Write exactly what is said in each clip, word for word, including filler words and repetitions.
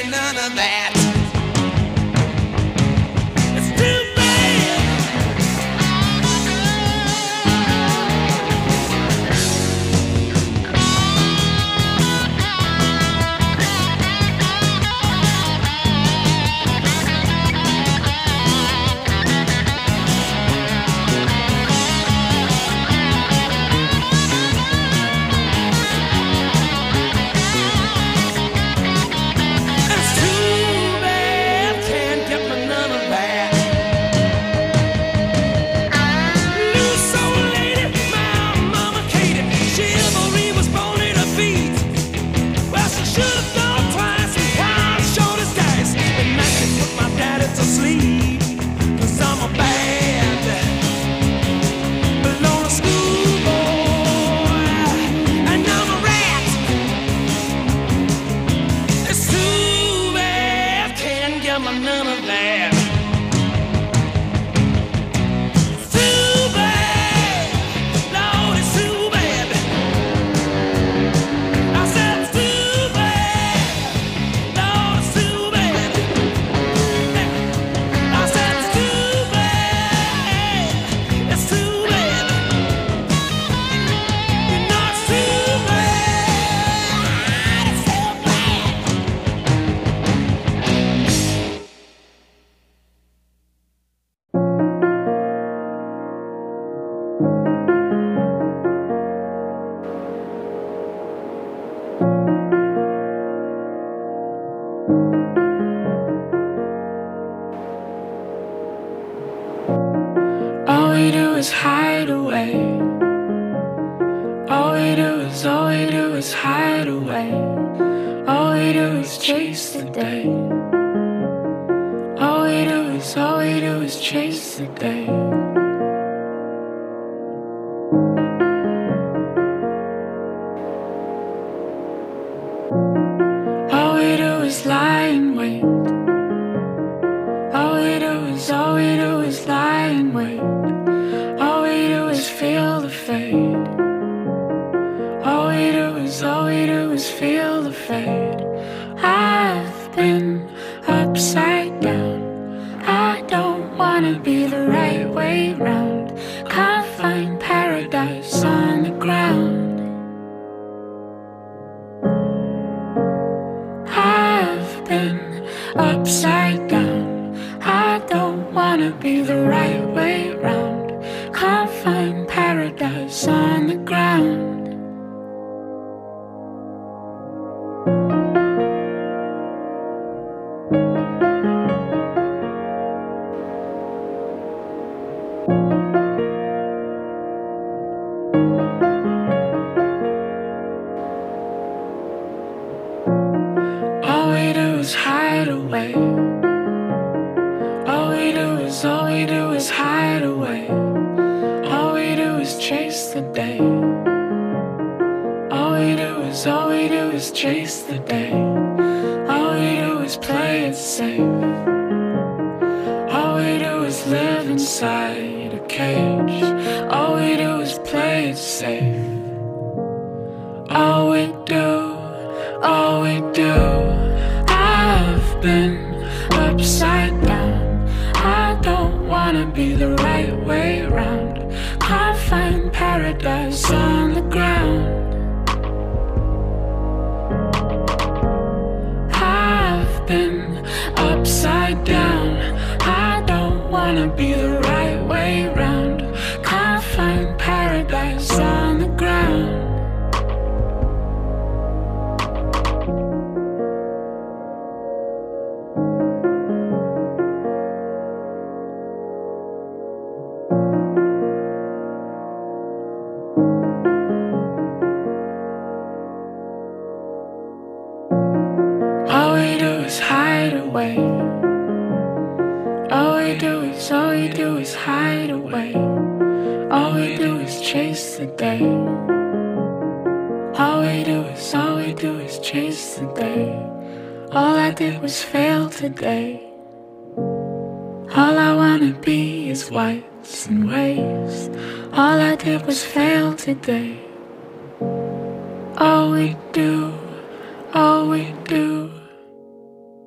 me none of that. It's too bad. All we do is hide away. All we do is, all we do is hide away. All we do is chase the day. All we do is, all we do is chase the day. All we do is lie in wait. All we do is, all we do is lie in wait. All we do is feel the fade. All we do is, all we do is feel the fade. I've been upside down. I don't wanna be the right way round. Can't find paradise on the ground. I've been upside down. I don't wanna be the right way round. Can't find paradise on the ground. All we do is hide away. All we do is, all we do is hide away. All we do is chase the day. All we do is, all we do is chase the day. All we do is play it safe. All we do is live inside a cage. All we do is play it safe. All we do, all we do. I've been upside down. I don't wanna be the right way round. Can't find paradise on the ground. I've been upside down. I don't wanna be the right way round. Can't find paradise on the ground. All we do is hide away. All we do is, all we do is hide away. All we do is chase the day. All we do is, all we do is chase the day. All I did was fail today. All I wanna be is whites and waves. All I did was fail today. All we do, all we do.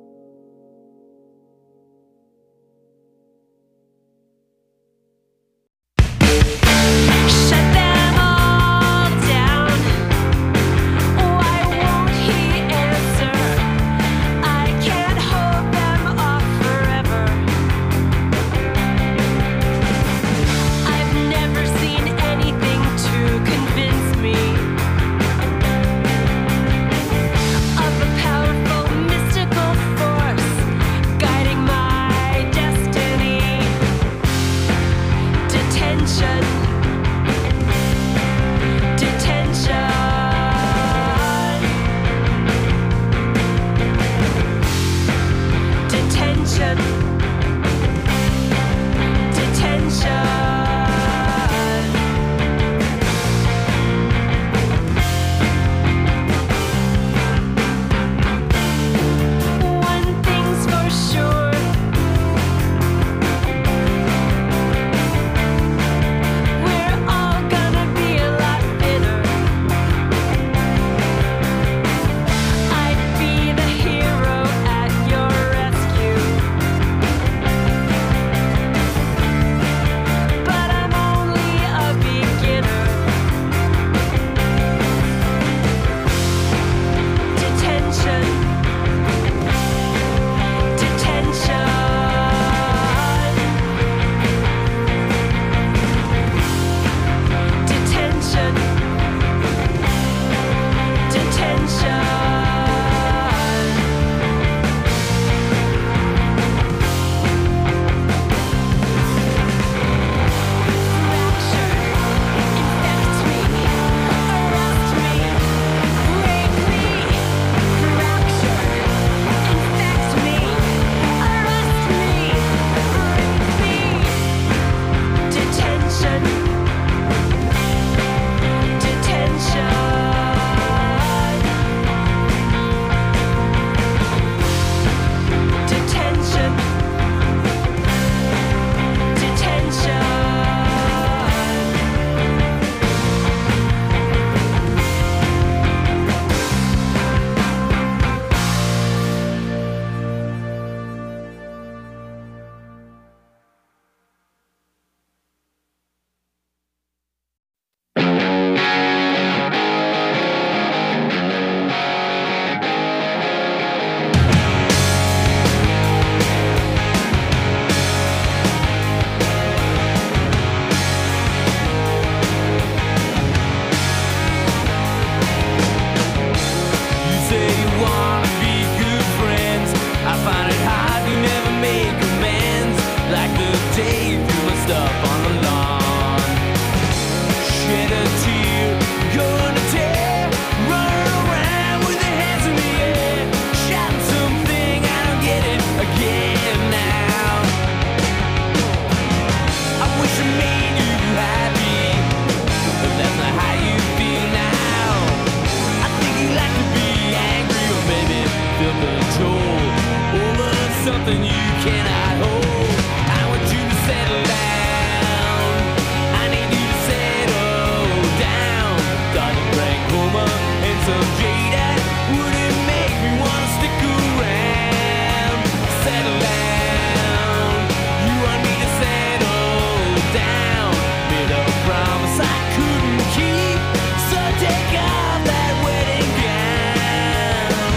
something you cannot hold. I want you to settle down. I need you to settle down. Dodging brain coma and some jade that wouldn't make me wanna stick around. Settle down. You want me to settle down. Made a promise I couldn't keep, so take off that wedding gown.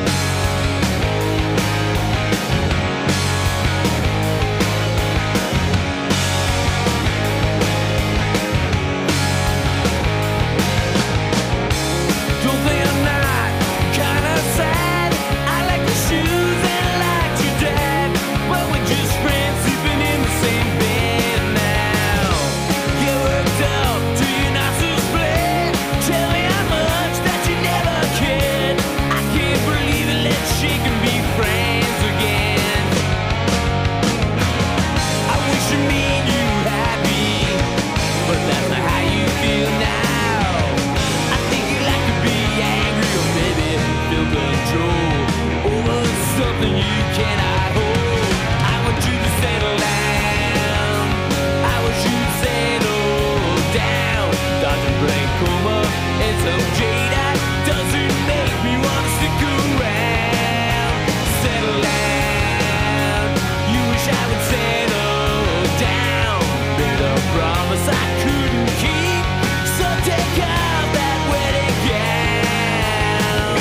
Don't think I'm not kinda sad. I like your shoes and I like your dad, but we're just friends sleeping in the same bed now. You worked up to your nostrils bled. Tell me how much that you never cared. I can't believe it, let's shake and be friends again. I wish it made you happy, but that's not how you feel now. I think you like to be angry or maybe feel control over something you cannot hold. I want you to settle down. I want you to settle down. Dodging brain coma and some jade that doesn't make me wanna stick around. Settle down. You wish I would settle down. Made a promise I couldn't keep, so take off that wedding gown.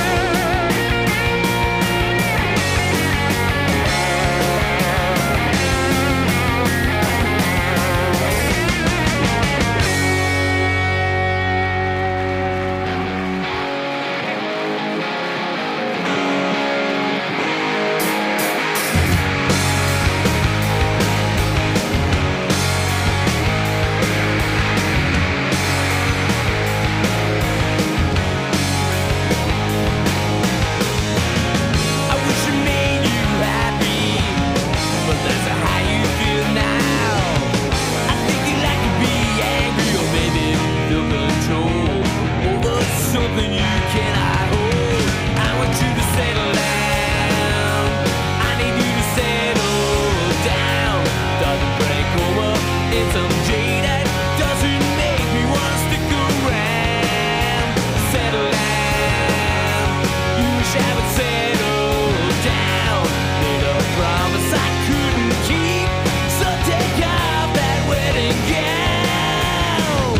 I wish it made you happy, but that's not how you feel now. I think you like to be angry or maybe feel control over something you cannot hold. I want you to settle down. I need you to settle down. Dodging brain coma and some jade that doesn't make me wanna stick around. Settle down. You wish I would settle down. Made a promise I couldn't keep, so take off that wedding gown.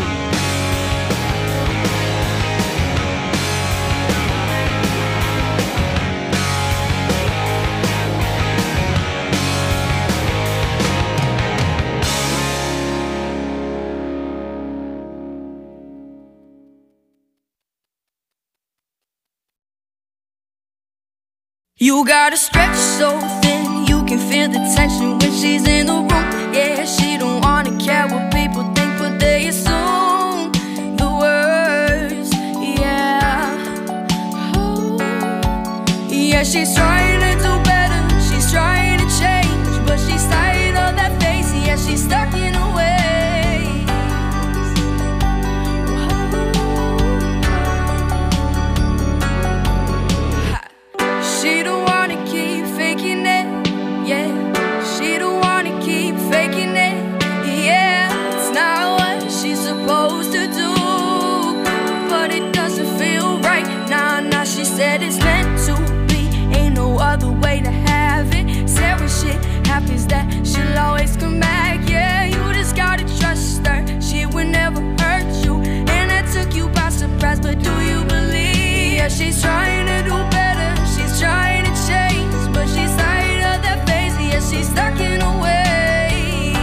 You gotta stretch so thin, you can feel the tension when she's in the room. Yeah, she don't wanna care what people think, but they assume the worst. Yeah, oh. Yeah, she's trying to do better, she's trying to change, but she's tired of that face. Yeah, she's stuck in her ways. She don't wanna keep faking it, yeah. She don't wanna keep faking it, yeah. It's not what she's supposed to do, but it doesn't feel right. Nah, nah, she said it's meant to be, ain't no other way to have it. Said when shit happens that she'll always come back, yeah. You just gotta trust her, she would never hurt you, and that took you by surprise, but do you believe? Yeah, she's trying to do better, she's trying to change, but she's tired of that phase. Yeah, she's stuck in her ways.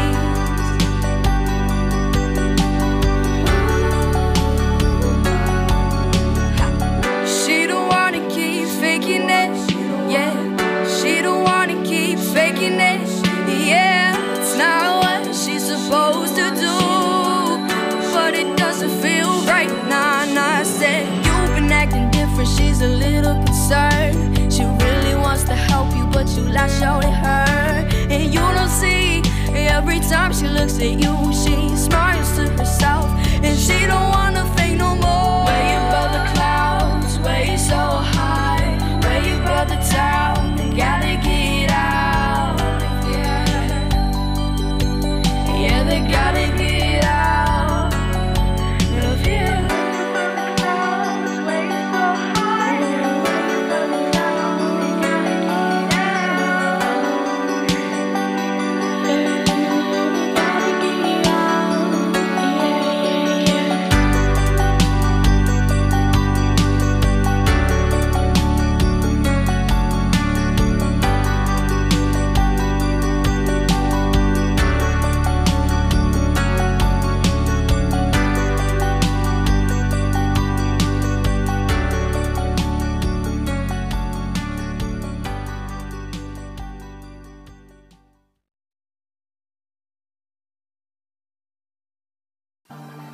She don't wanna keep faking it, yeah. She don't wanna keep faking it, yeah. It's not what she's supposed to do, but it doesn't feel right. Nah, nah, I said you've been acting different, she's a little concerned. She really wants to help you, but you lash out at her, and you don't see. Every time she looks at you, she smiles to herself, and she don't wanna fake no more. Where you build the clouds, where you so high, where you build the town, gotta get out.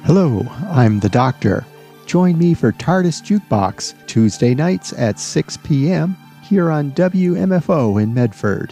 Hello, I'm the Doctor. Join me for TARDIS Jukebox, Tuesday nights at six p.m. here on W M F O in Medford.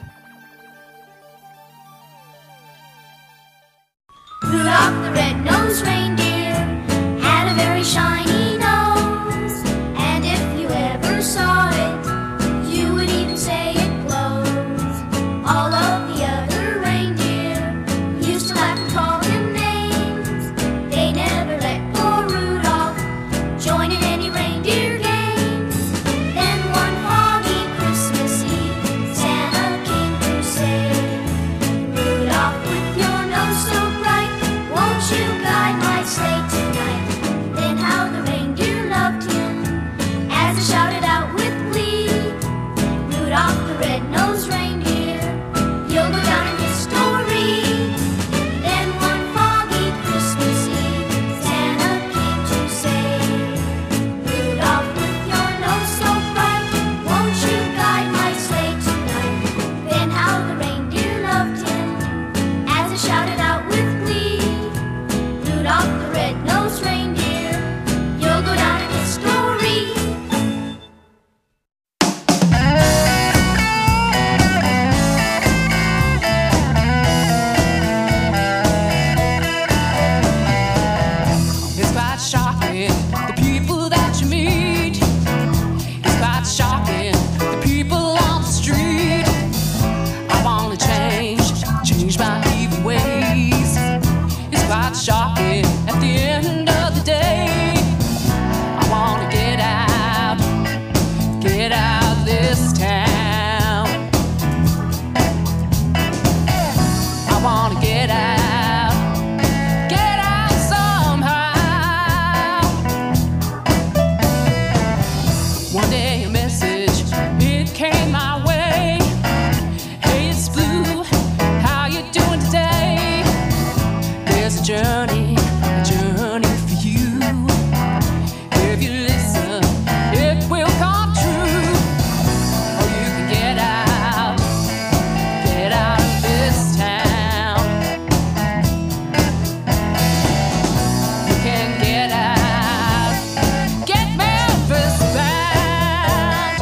Rudolph the red-nosed reindeer had a very shiny nose, and if you ever saw it, you would even say it glows. All of the other reindeer used to laugh and call him names. They never let poor Rudolph join in any reindeer games. Then one foggy Christmas Eve, Santa came to say, Rudolph, with your nose so bright, won't you guide my sleigh tonight? Then how the reindeer loved him as they shouted out with glee, Rudolph the red-nosed reindeer, you'll go down in history. Then one foggy Christmas Eve, Santa came to say, Rudolph, with your nose so bright, won't you guide my sleigh tonight? Then how the reindeer loved him as they shouted out with glee, Rudolph the red-nosed reindeer, you'll go down in history. It's quite shocking, the people that you meet. It's quite shocking, the people on the street. I wanna change, change my evil ways. It's quite shocking, at the end of the day, I wanna get out, get out of this town. I wanna get out, get out somehow. One day a message, it came my way. Hey, it's Blue, how you doing today? There's a journey, a journey for you. If you listen, it will come true. Or you can get out, get out of this town. You can get out, get Memphis bound.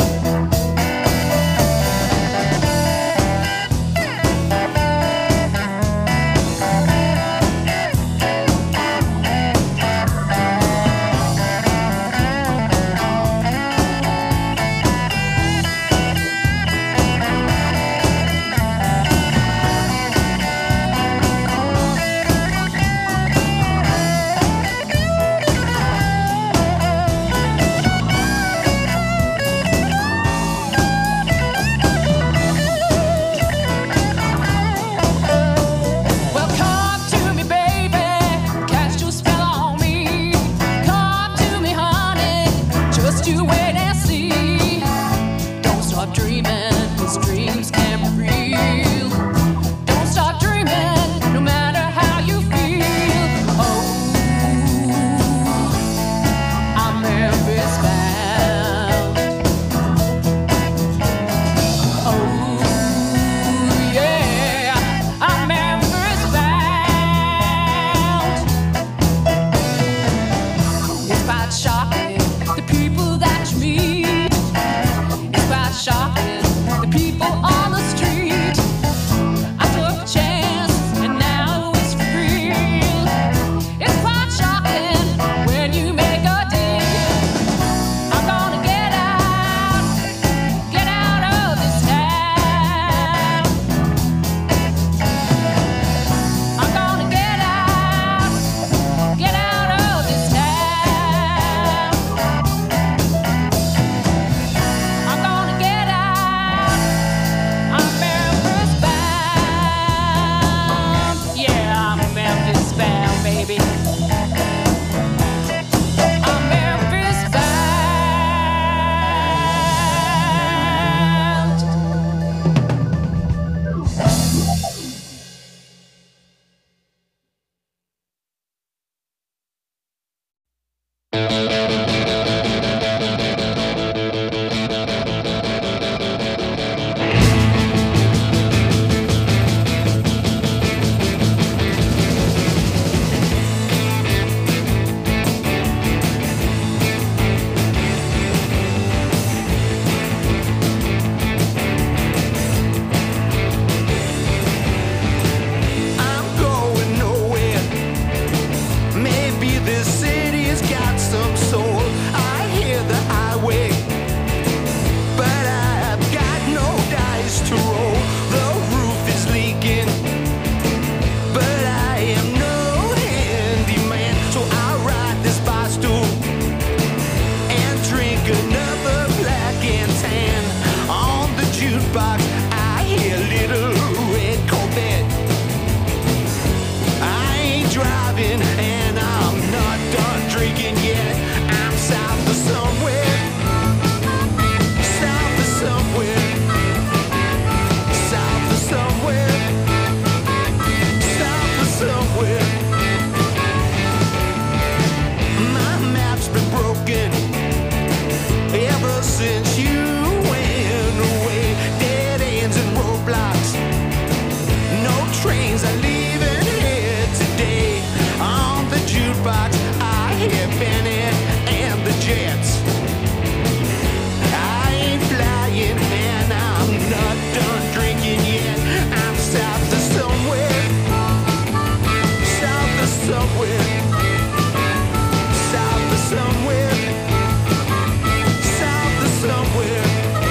Well, come to me, baby, cast your spell on me. Come to me, honey, just you wait and see. Don't stop dreaming, 'cause dreams can be real. Don't stop dreaming, no matter how you feel. Oh, I'm Memphis bound. Oh, yeah, I'm Memphis bound. It's quite shocking, the people that you meet. It's quite shocking, the people on the street. I took a chance. jukebox, I hear Little Red Corvette. I ain't driving and I'm not done drinking yet. I'm south of somewhere, south of somewhere, south of somewhere, south of somewhere. My map's been broken ever since you went away. Dead ends and roadblocks, no trains are leaving here today. On the jukebox, I hear Bennett and the Jets. I ain't flying and I'm not done drinking yet. I'm south of somewhere, south of somewhere, south of somewhere, south of somewhere.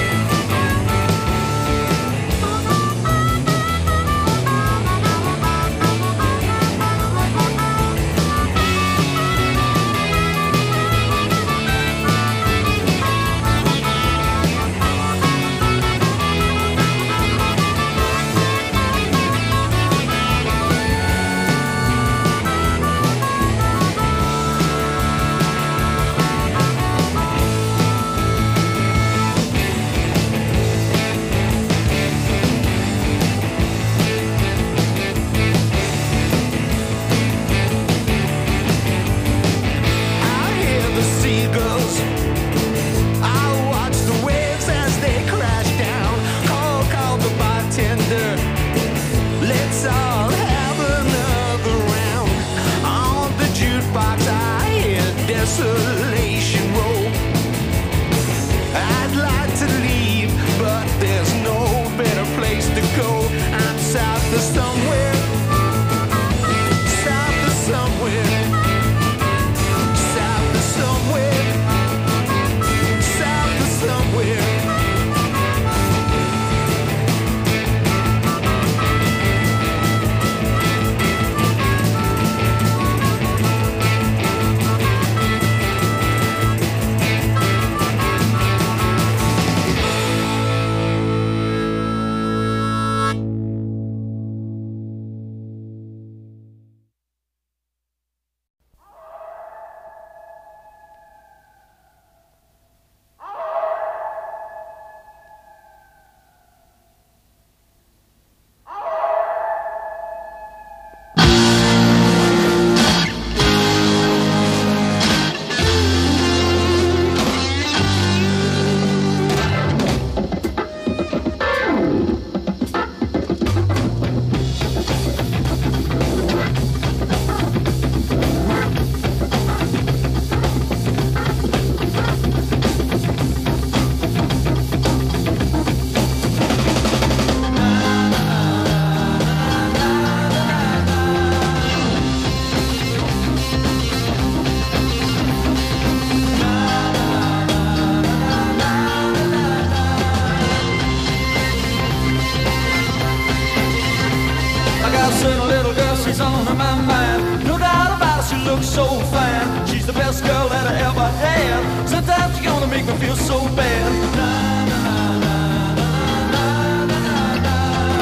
I hear the seagulls, I watch the waves as they crash down. Call, call the bartender, let's all have another round. On the jukebox, I hear Desolation Row. I'd like to leave, but there's no better place to go. I'm south of somewhere, south of somewhere, south of somewhere, south of somewhere. I got a certain little girl, she's on my mind. No doubt about it, she looks so fine. She's the best girl that I ever had. Sometimes she's gonna make me feel so bad. Na, na, na, na, na, na, na,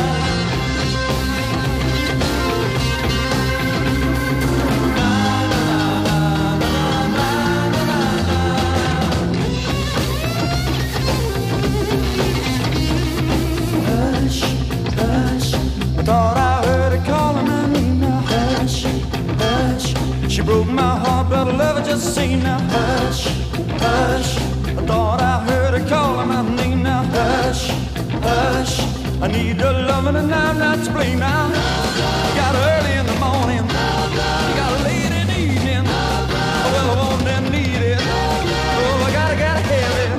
Hush, hush, I thought I heard her calling my name now. Hush, hush, she broke my heart, but I love her just the same now. Hush, hush, I thought I heard her calling my name now. Hush, hush, I need her loving and I'm not to blame now. You got her early in the morning, you got her late in the evening. Well, I want and need it, oh, I gotta, gotta have it.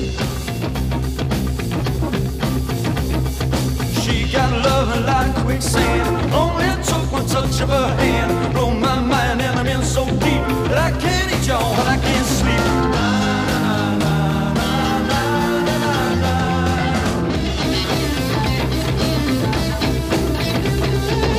She got loving like quicksand. Only it took one touch of her hand. Blow my mind and I'm in so deep that I can't eat y'all, but I can't sleep. Na, na, na, na, na, na, na, na.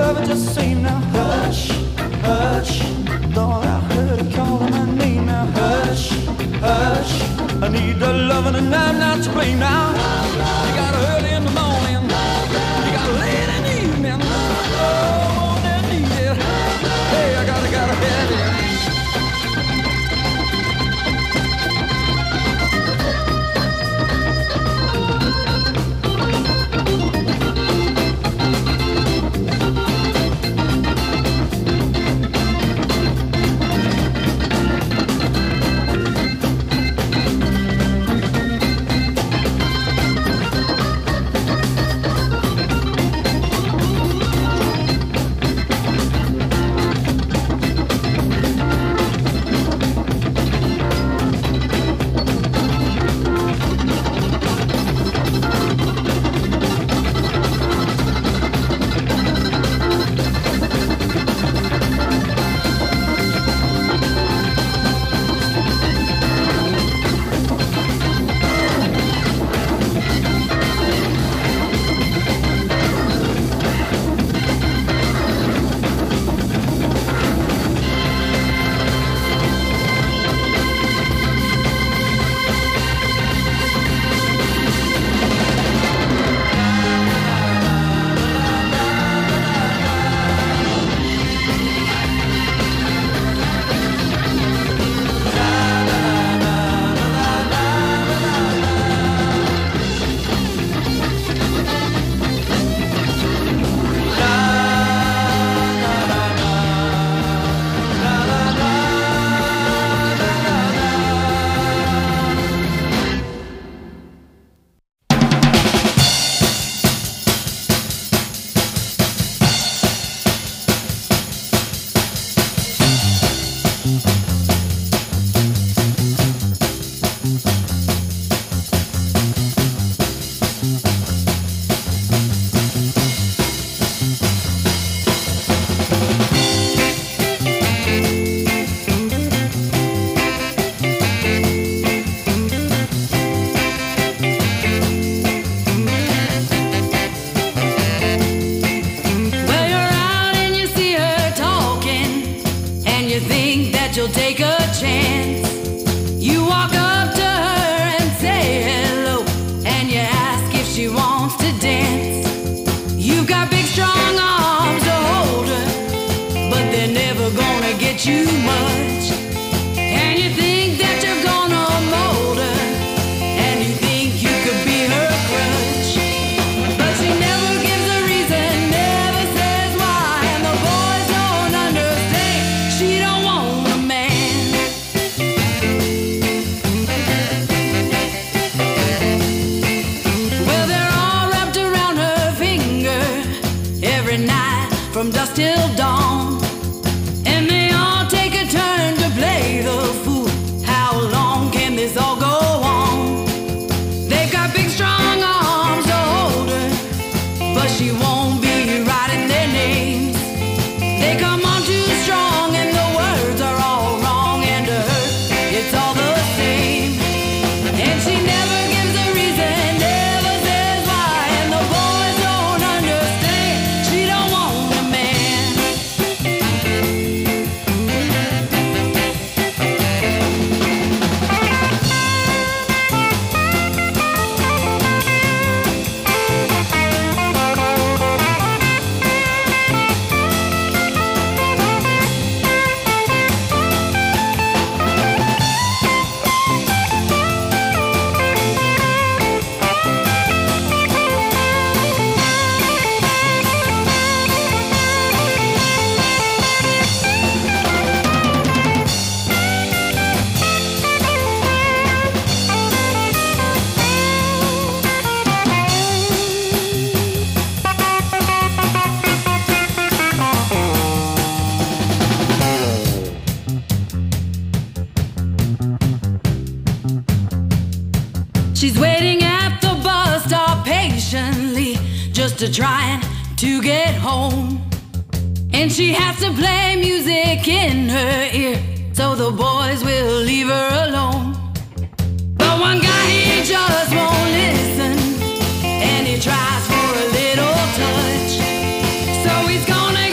lover just say now, hush, hush. Thought I heard her calling my name now, hush, hush. I need the loving and I'm not to blame now. You got her early in the morning, you got her late in the evening. Oh, I need it. Hey, I gotta, gotta have it. You'll take a chance. You walk up to her and say hello, and you ask if she wants to dance. You've got big strong arms to hold her, but they're never gonna get you much. And you think that you're gonna mold her, and you think you could be her crutch, but she never gives a reason, never says why, and the boys don't understand. She don't want a man. Well, they're all wrapped around her finger every night from dusk till dawn, and they all take a turn to play the fool. How long can this all go on? They've got big strong arms to hold her, but she won't be writing their names. They come on too strong and the words are all wrong, and to her it's all the same. And she never gives a reason, never says why, and the boys don't understand. She don't want a man. She's waiting at the bus stop patiently, just to trying to get home. And she has to play music in her ear, so the boys will leave her alone. But one guy, he just won't listen, and he tries for a little touch. So he's gonna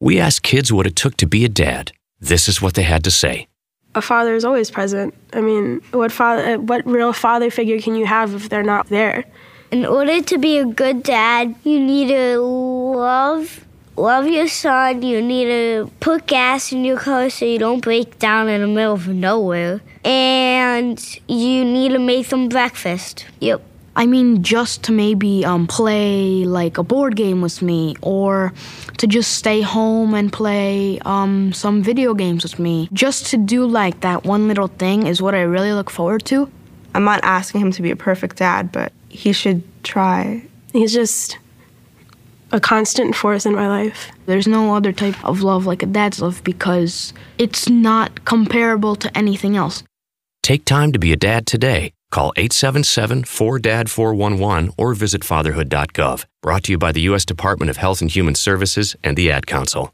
We asked kids what it took to be a dad. This is what they had to say. A father is always present. I mean, what father, what real father figure can you have if they're not there? In order to be a good dad, you need to love love your son. You need to put gas in your car so you don't break down in the middle of nowhere. And you need to make them breakfast. Yep. I mean, just to maybe um, play like a board game with me, or to just stay home and play um, some video games with me. Just to do like that one little thing is what I really look forward to. I'm not asking him to be a perfect dad, but he should try. He's just a constant force in my life. There's no other type of love like a dad's love because it's not comparable to anything else. Take time to be a dad today. Call eight seven seven, four D A D, four one one or visit fatherhood dot gov. Brought to you by the U S Department of Health and Human Services and the Ad Council.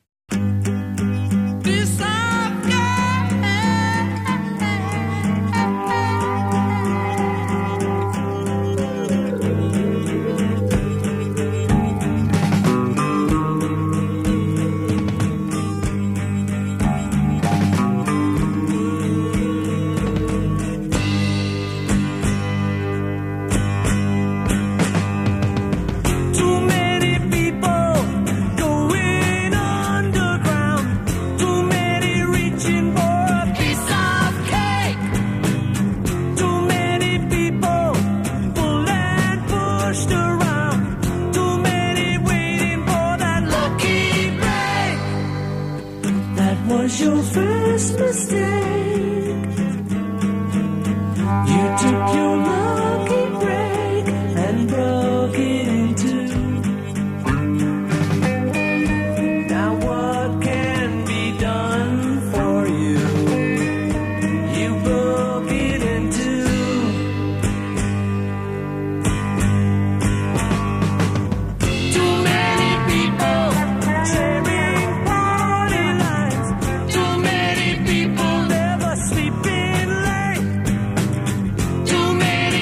Was your first mistake? You took your lucky break and broke it in two. Now what can be done for you? You broke it in two. Too many people sharing party lines. Too many people never sleeping late. Too many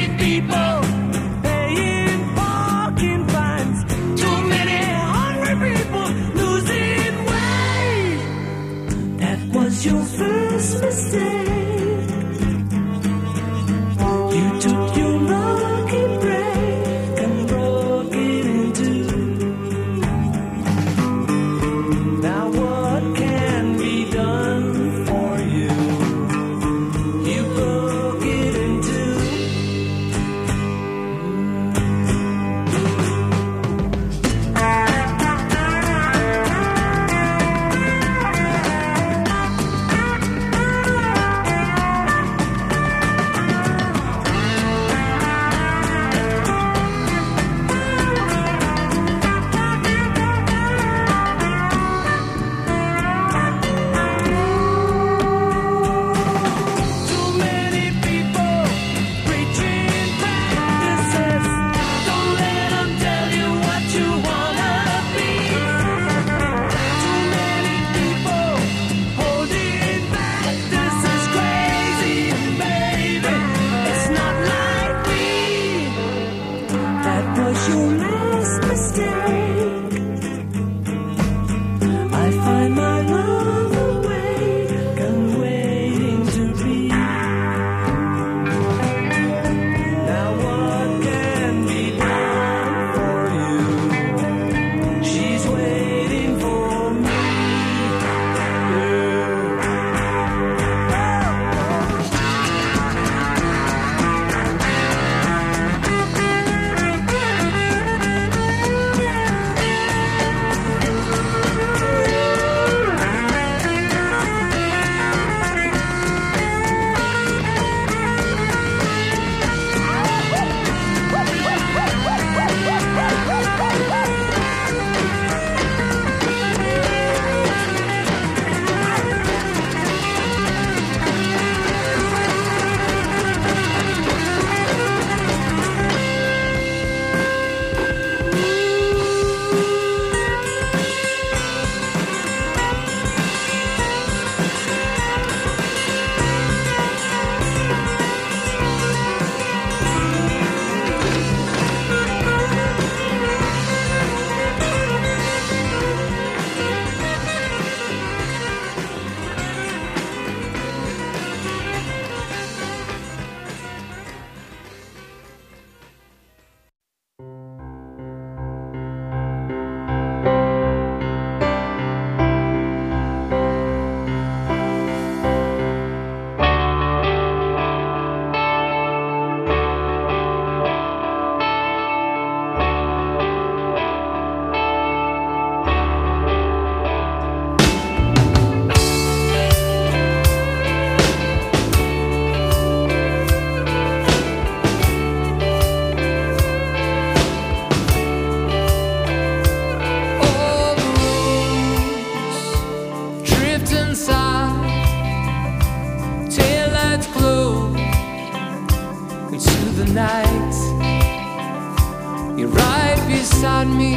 the night. You're right beside me,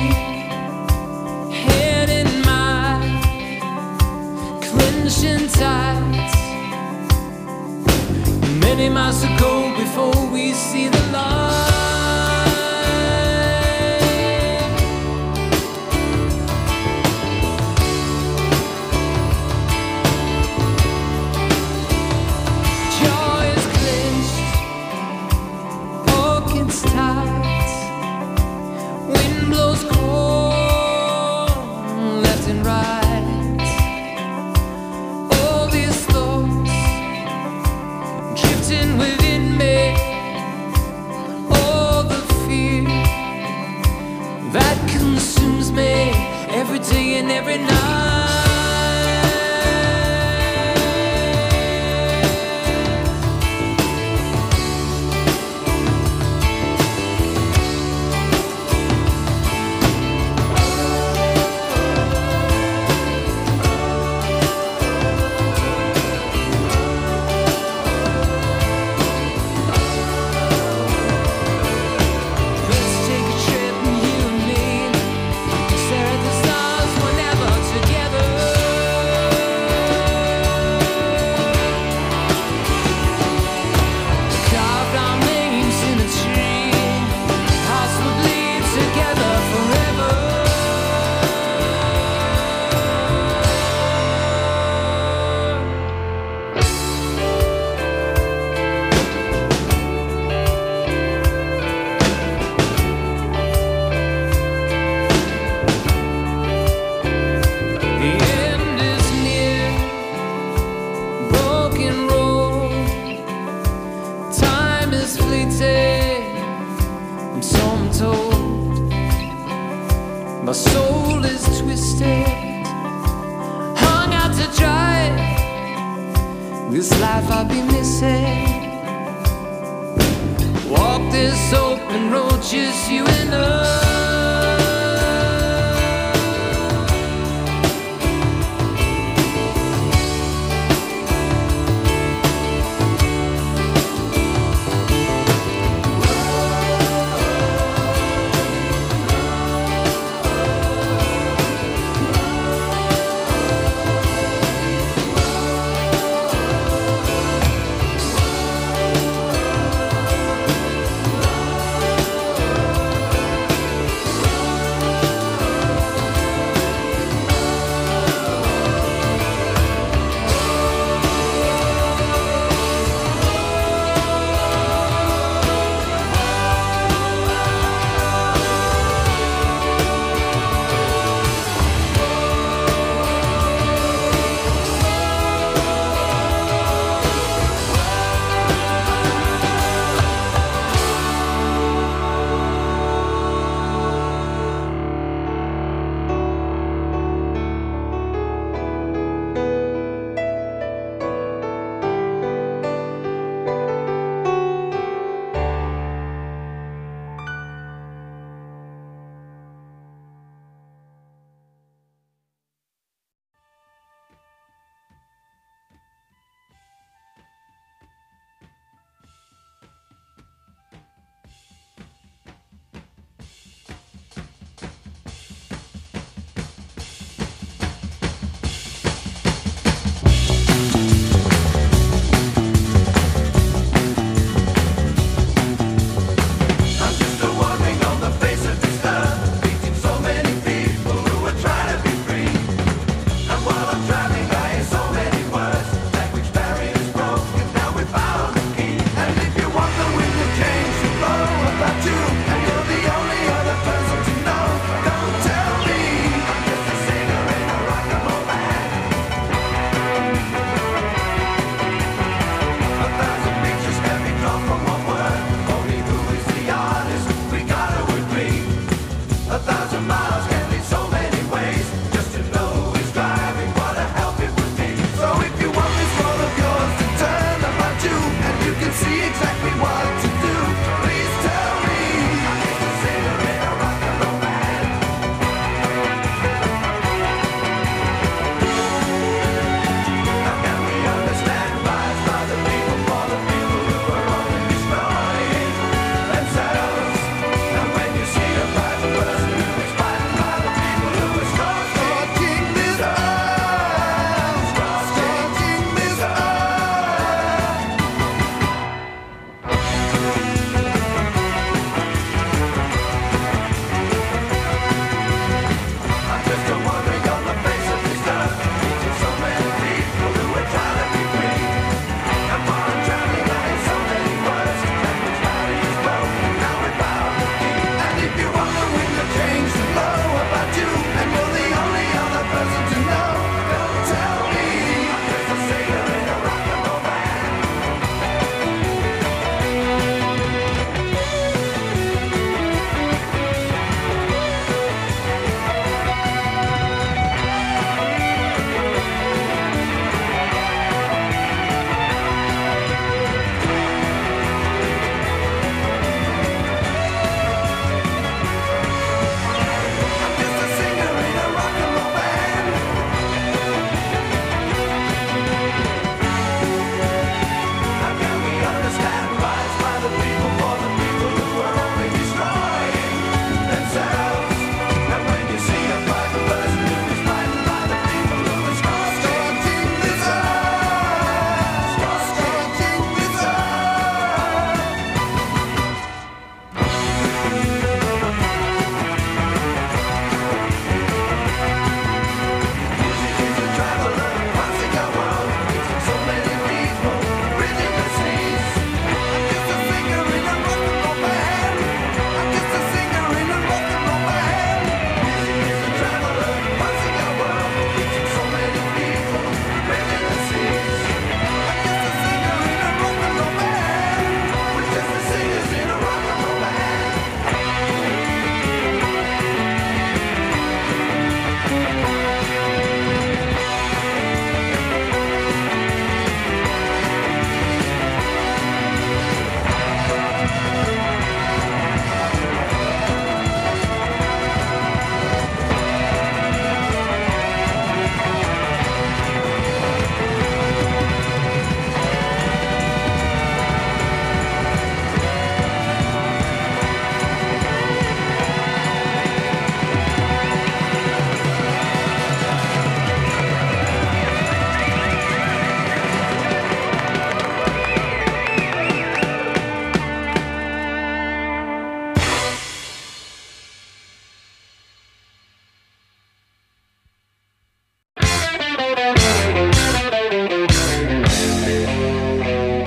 head in mine, clenching tight. Many miles to go before we see the light. Jaw is clenched, pockets tight. Wind blows cold, left and right. All these thoughts drifting within me, all the fear that consumes me every day and every night. Let's take a trip, you and me, stare at the stars whenever together. Carved our names in a tree, hearts will bleed together forever. The end is near, broken road. Time is fleeting, and so I'm told. My soul is twisted, hung out to dry. This life I'll be missing. Walk this open road, just you and I.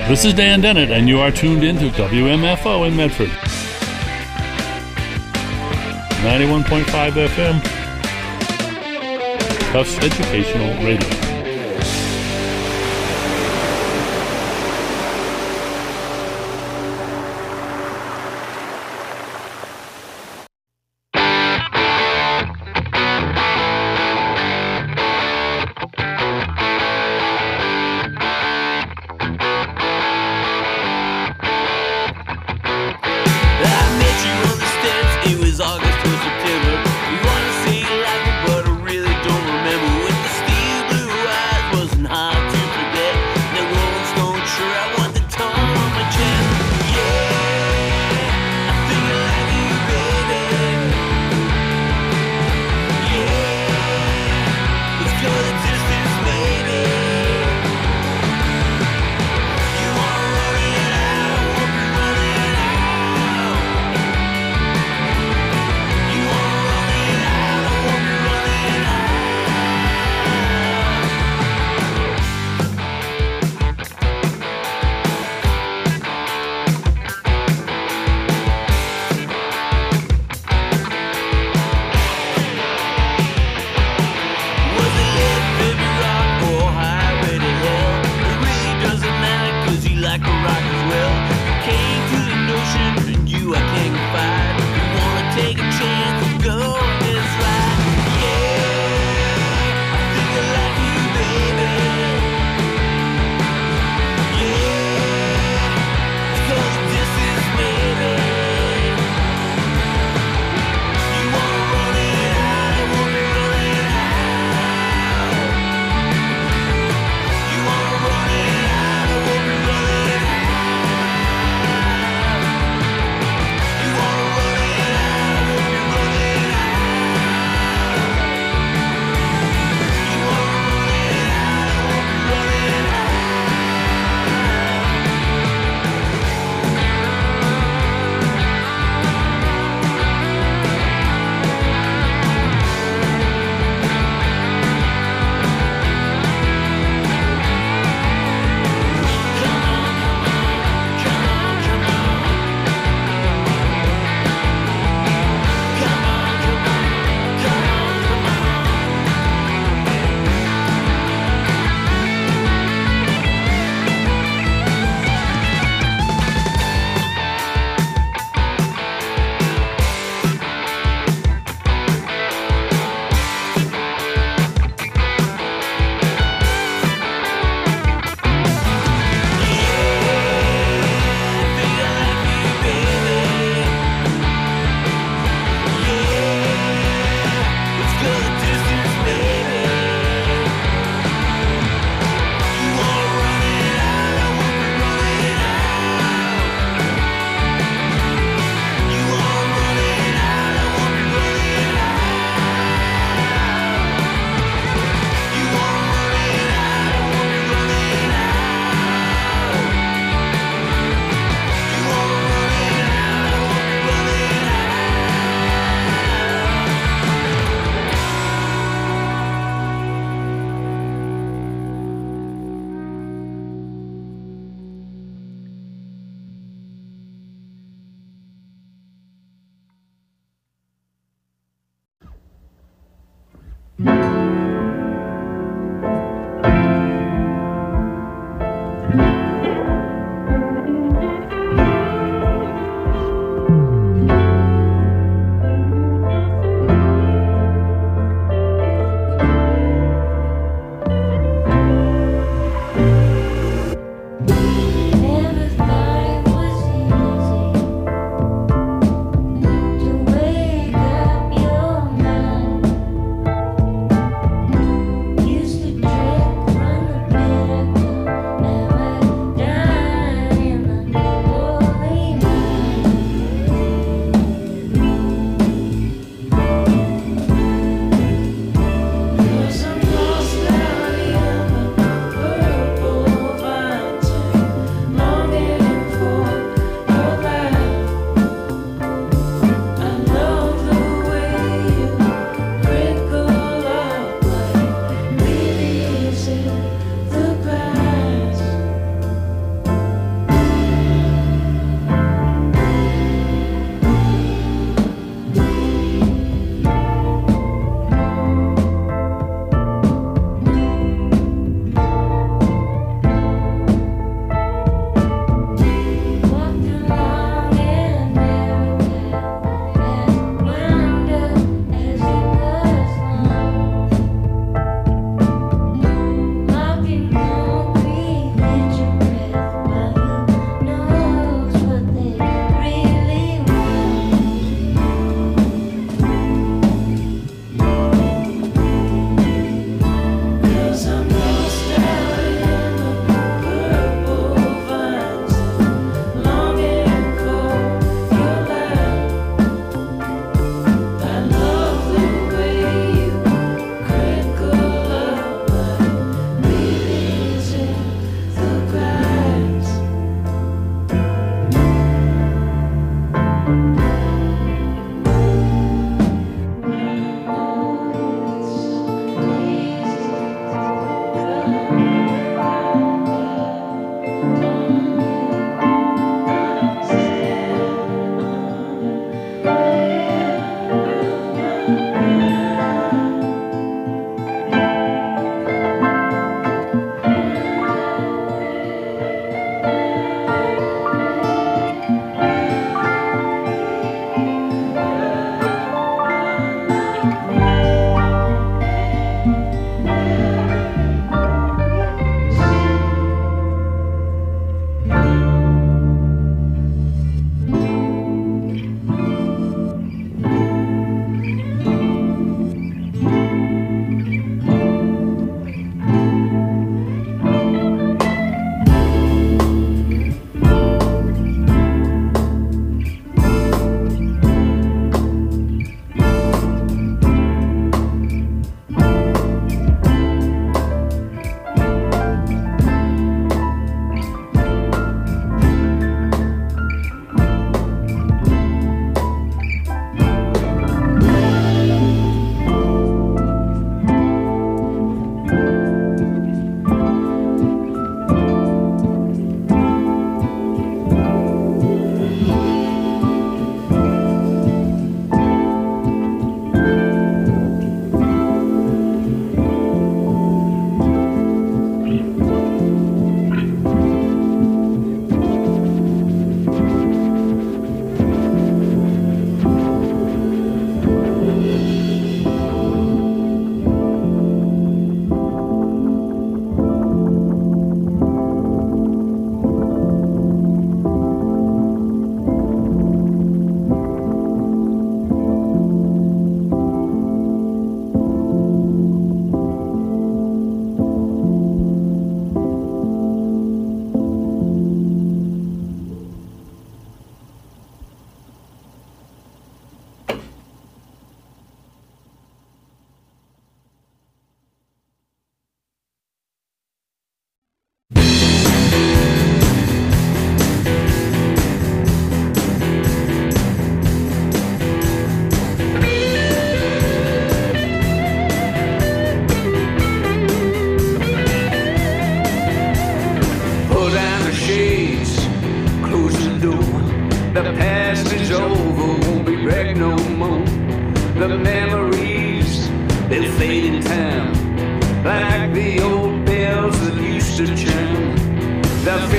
This is Dan Dennett, and you are tuned in to W M F O in Medford. ninety-one point five F M. Tufts Educational Radio.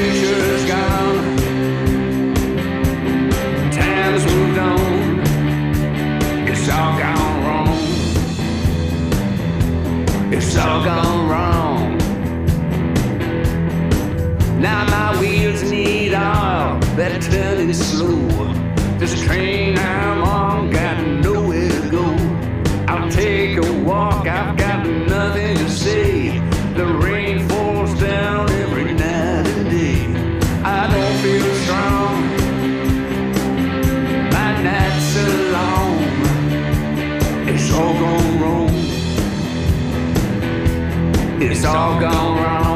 future's gone. Time's moved on. It's all gone wrong. It's all gone wrong. Now my wheels need oil, they're turning slow. This train I'm on got nowhere to go. I'll take a walk, I've got nothing to say. The rain falls down every night and day. I don't feel strong, my nights are long. It's all gone wrong. It's all gone wrong.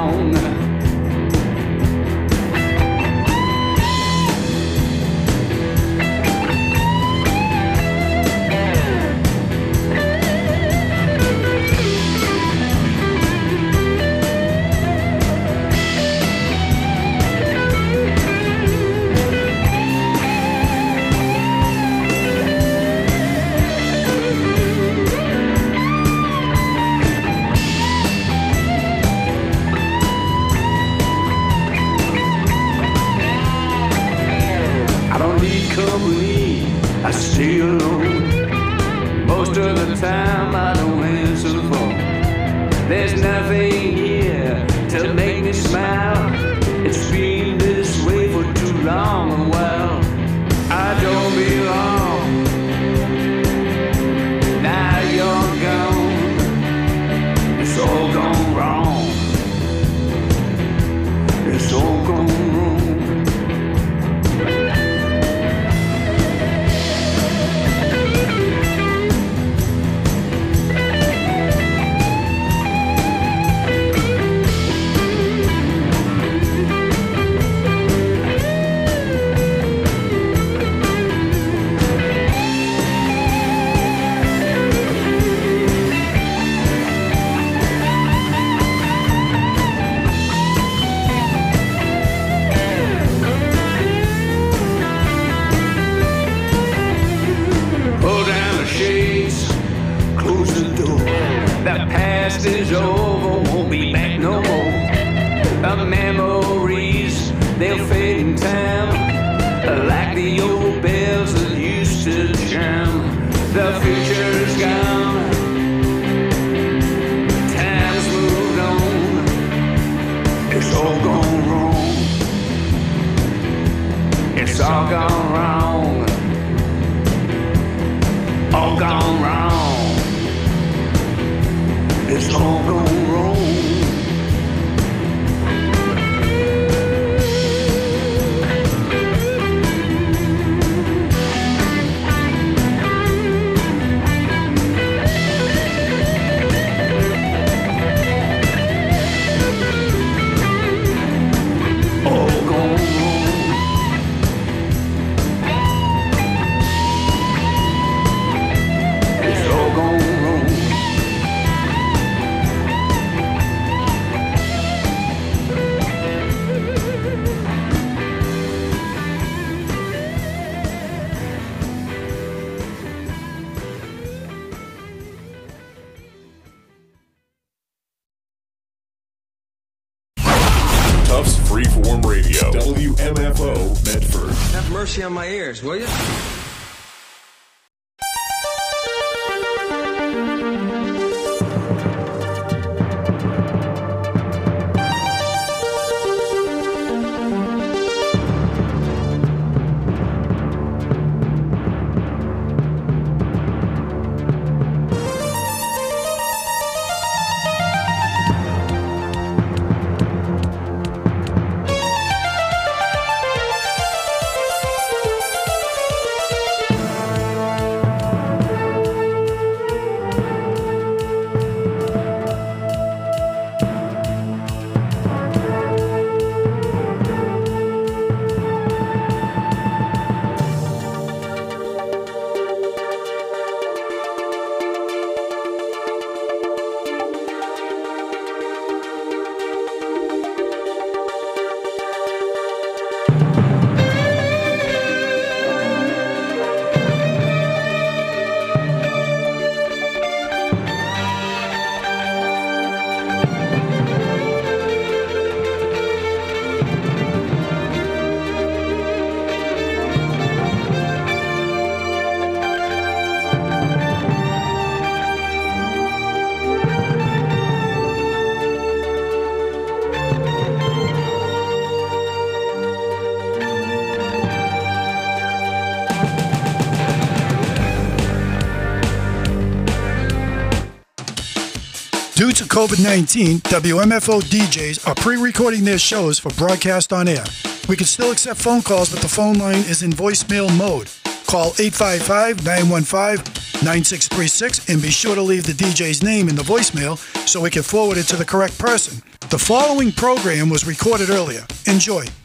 I stay alone. Most of the time I don't answer the phone. There's nothing here to make me smile. It's been this way for too long a while. I don't belong. Now you're gone. It's all gone wrong. It's all gone wrong. The past is over, won't be back no more. The memories, they'll fade in time, like the old bells that used to chime. The future's gone, time's moved on. It's all gone wrong. It's all gone wrong. All gone wrong. It's all gone wrong. Freeform Radio, W M F O, Medford. Have mercy on my ears, will you? covid nineteen, W M F O D Js are pre-recording their shows for broadcast on air. We can still accept phone calls, but the phone line is in voicemail mode. Call eight five five, nine one five, nine six three six and be sure to leave the D J's name in the voicemail so we can forward it to the correct person. The following program was recorded earlier. Enjoy.